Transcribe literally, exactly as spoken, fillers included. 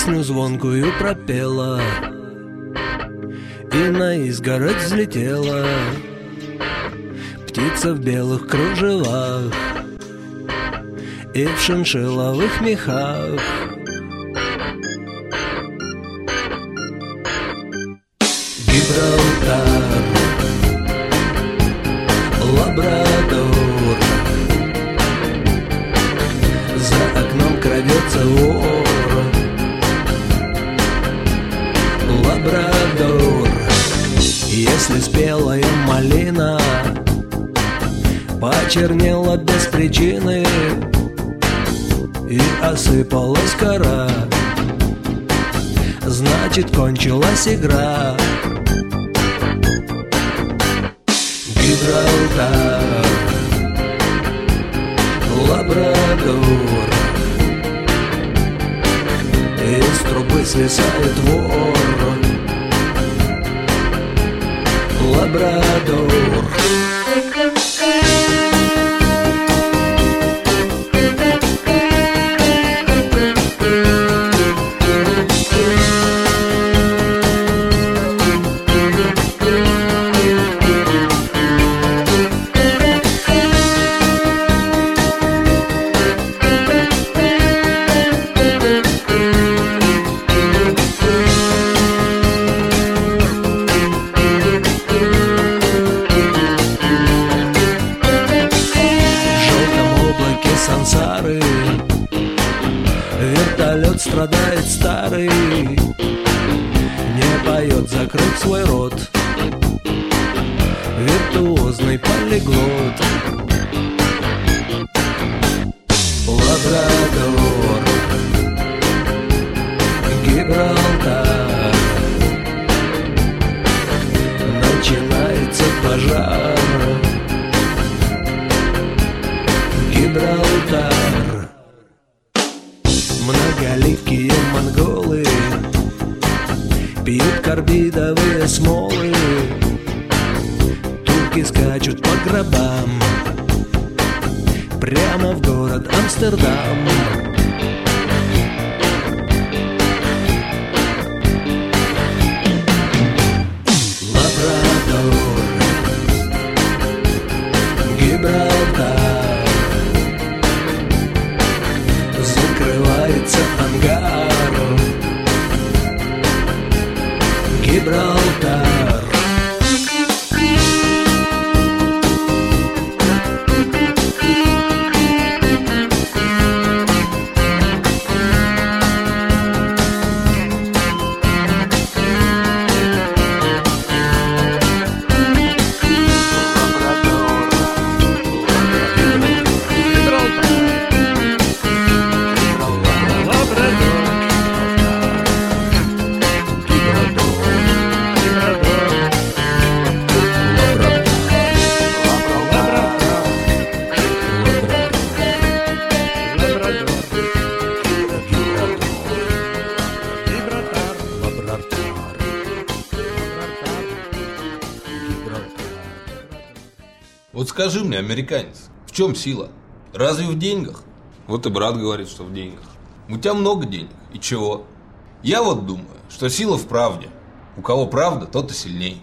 песню звонкую пропела и на изгородь взлетела птица в белых кружевах и в шиншилловых мехах. Гибралтар, Лабрадор, за окном крадется вор. Лабрадор, если спелая малина почернела без причины и осыпалась кора, значит, кончилась игра. Гибралтар, Лабрадор, из трубы свисает вор. Лабрадор. Сансары вертолет страдает старый, не поет, закрыт свой рот, виртуозный полиглот. Лабрадор, Гибралтар, начинается пожар. Гибралтар. Многоливкие монголы пьют карбидовые смолы, турки скачут по гробам прямо в город Амстердам. Лабрадор, Гибралтар, закрывается ангар. Гибралтар. Вот скажи мне, американец, в чем сила? Разве в деньгах? Вот и брат говорит, что в деньгах. У тебя много денег, и чего? Я вот думаю, что сила в правде. У кого правда, тот и сильней.